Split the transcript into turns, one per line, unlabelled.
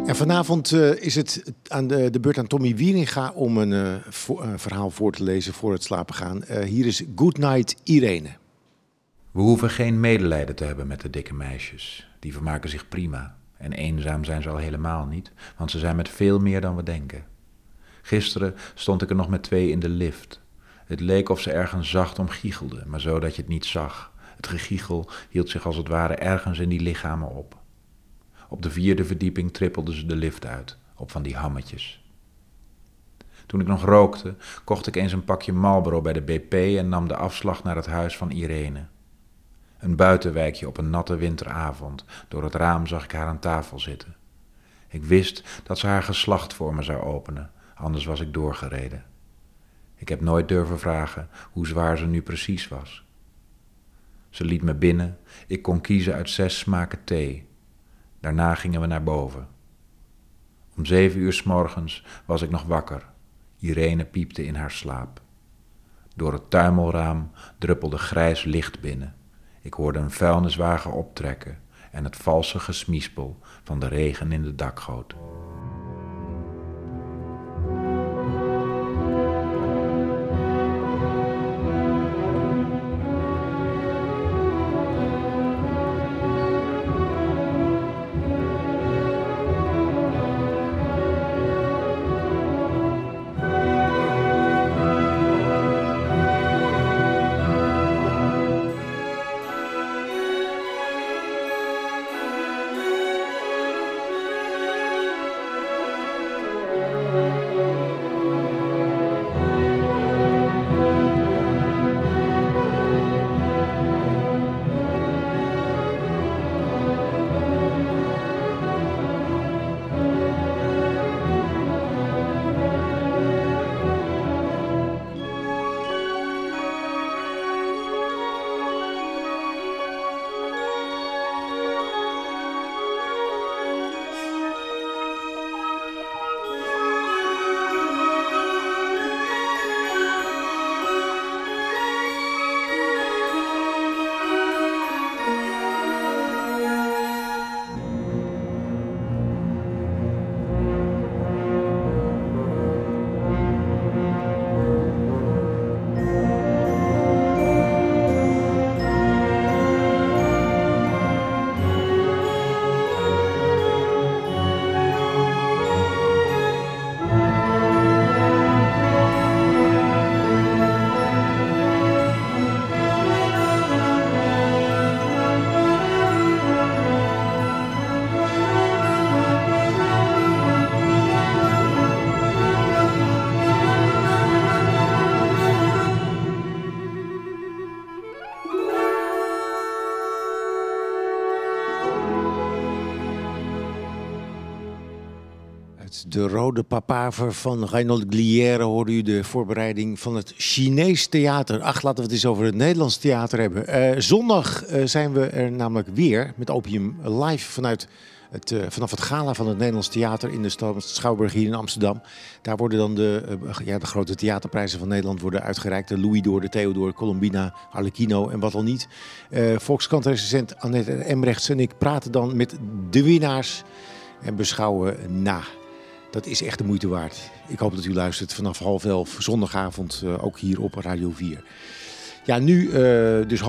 En vanavond is het aan de beurt aan Tommy Wieringa om een verhaal voor te lezen voor het slapen gaan. Hier is Good Night Irene.
We hoeven geen medelijden te hebben met de dikke meisjes. Die vermaken zich prima. En eenzaam zijn ze al helemaal niet, want ze zijn met veel meer dan we denken. Gisteren stond ik er nog met 2 in de lift. Het leek of ze ergens zacht om giechelden, maar zo dat je het niet zag. Het gegiechel hield zich als het ware ergens in die lichamen op. Op de 4e verdieping trippelden ze de lift uit, op van die hammetjes. Toen ik nog rookte, kocht ik eens een pakje Marlboro bij de BP en nam de afslag naar het huis van Irene. Een buitenwijkje op een natte winteravond. Door het raam zag ik haar aan tafel zitten. Ik wist dat ze haar geslacht voor me zou openen, anders was ik doorgereden. Ik heb nooit durven vragen hoe zwaar ze nu precies was. Ze liet me binnen, ik kon kiezen uit 6 smaken thee. Daarna gingen we naar boven. Om 7 uur 's morgens was ik nog wakker. Irene piepte in haar slaap. Door het tuimelraam druppelde grijs licht binnen. Ik hoorde een vuilniswagen optrekken en het valse gesmispel van de regen in de dakgoot.
De Rode Papaver van Reinhold Glière hoorde u de voorbereiding van het Chinees theater. Ach, laten we het eens over het Nederlands theater hebben. Zondag zijn we er namelijk weer met Opium live vanaf het gala van het Nederlands theater in de Schouwburg hier in Amsterdam. Daar worden dan de grote theaterprijzen van Nederland worden uitgereikt. De Louis d'Or, de Theodor, Columbina, Arlecchino en wat al niet. Volkskrant-recensent Annette Embrechts en ik praten dan met de winnaars en beschouwen na. Dat is echt de moeite waard. Ik hoop dat u luistert vanaf 10:30 zondagavond, ook hier op Radio 4. Ja, nu dus